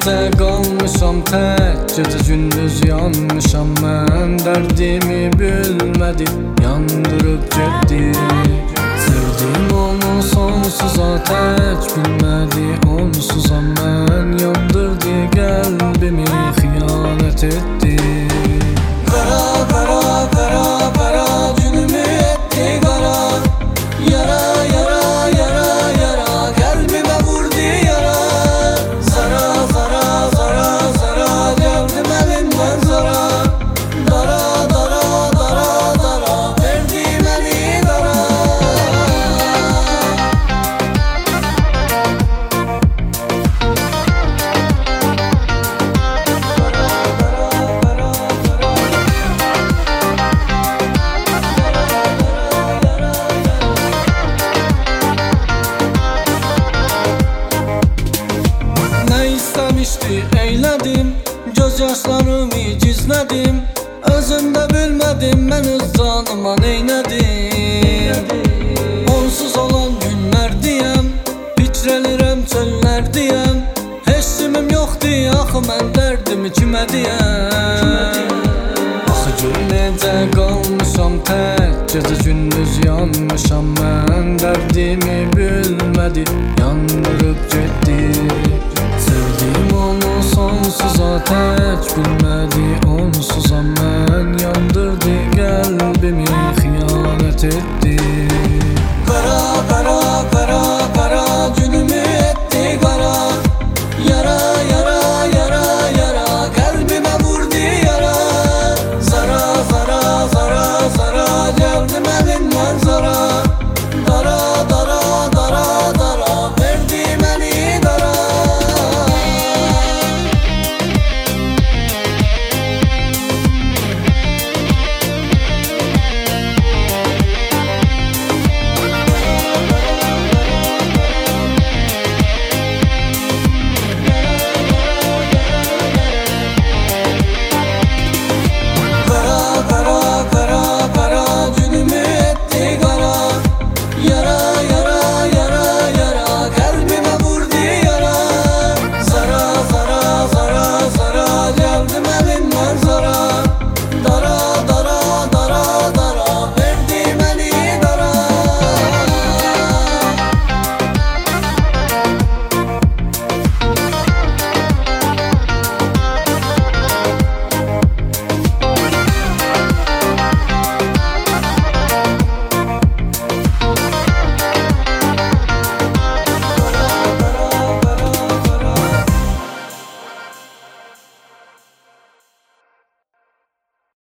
necə qalmışam tək, gecə gündüz yanmışam mən. Dərdimi bilmədi, yandırıb getdi. Sevdim onu sonsuza tək, bilmədi onsuzam mən. Yandırdı qəlbimi, xiyanət etdi. Qara, qara, qara, qara, günümü etdi qara. Yara, yara, yara, yara, qəlbimə vurdu yara. Zara, zara, zara, zara, gəldim əlimdən zara. Dara, dara, dara, dara, verdi məni dara. Eylədim, göz yaşlarımı gizlədim. Özümdə bilmədim, mən öz canıma neynədim. Onsuz olan günlər deyəm, fikrəlirəm çöllər deyəm. Hessimim yoxdur, axı mən dərdimi kimə deyəm. Axı gör necə qalmışam tək, gecə gündüz yanmışam mən. Dərdimi bilmədi, yandırıb getdi.